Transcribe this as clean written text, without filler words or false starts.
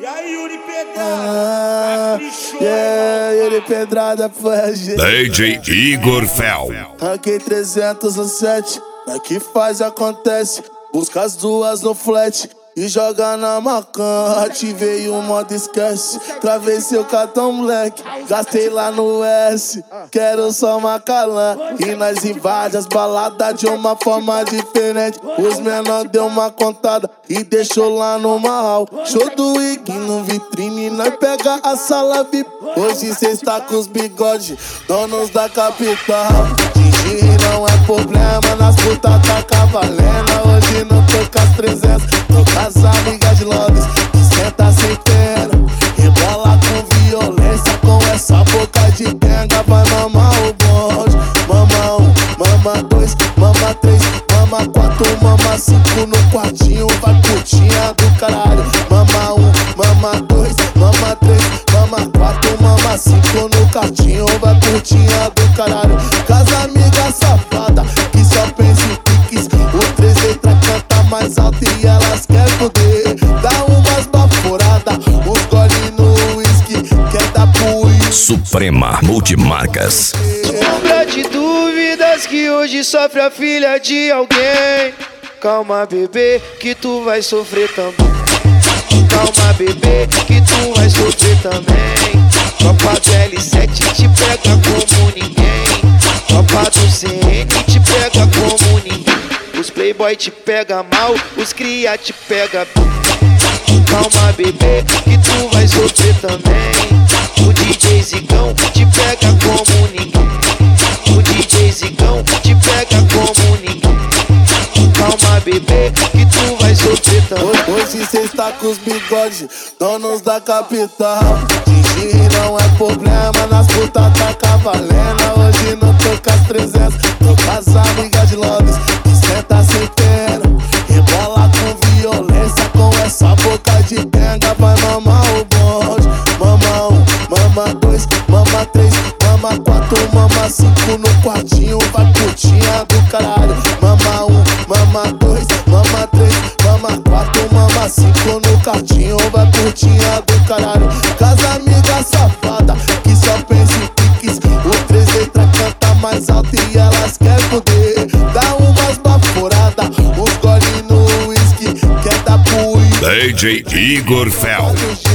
E aí, Yuri Pedrada? Yuri Pedrada foi a gente. DJ Igor Fel. Ranquei 307, aqui faz acontece. Busca as duas no flat e joga na macan. Ativei o modo esquece, travei seu cartão moleque. Gastei lá no S, quero só Macalã. E nós invade as baladas de uma forma diferente. Os menor deu uma contada e deixou lá no mal. Show do Ig no vitrine, nós pega a sala VIP. Hoje cê está com os bigodes, donos da capital. Dirigir não é problema, nas putas tá cavalena. Hoje não tô com as 300, tô com as amigas de Londres. Senta sem pena, rebola com violência. Com essa boca de benga vai mamar o bonde. Mama 1, mama 2, mama 3, mama 4, mama 5 no quartinho. Vai putinha do caralho. Mama 1, mama 2, mama 3, mama 4, mama 5 no quartinho. Vai putinha do caralho. Casa amiga safada que só pensa em piques. O 3 letra canta mais alto e elas querem poder. Dá umas baforadas, uns gole no whisky. Quer dar pro Suprema Multimarcas. Sombra de dúvidas que hoje sofre a filha de alguém. Calma, bebê, que tu vai sofrer também. Calma, bebê, que tu vai sofrer também. Tropa do L7 te pega como ninguém. Tropa do CN te pega como ninguém. Os playboy te pega mal, os cria te pega bem. Calma, bebê, que tu vai sofrer também. O DJ Zigão te pega como ninguém. O DJ Zigão te pega como ninguém. Calma, bebê, que tu vai sofrer também. Hoje cê está com os bigodes, donos da capital. Dirigir não é problema, nas putas tá cavalena. Hoje não tô com as 300, tô com as amigas de Londres. Senta sem pena, rebola com violência. Com essa boca de benga vai mamar o bonde. Mama 1, mama 2, mama 3, mama 4, mama 5 no quartinho. Vai putinha do caralho. Mama 1, mama 2, mama 3, mama 4, mama 5 no quartinho. Vai putinha do caralho. Casa amiga safada que só pensa em piques. O 3 letra canta mais alto e elas querem poder. Dá umas baforadas, uns gole no whisky. Quer dar pro DJ Igor Fel.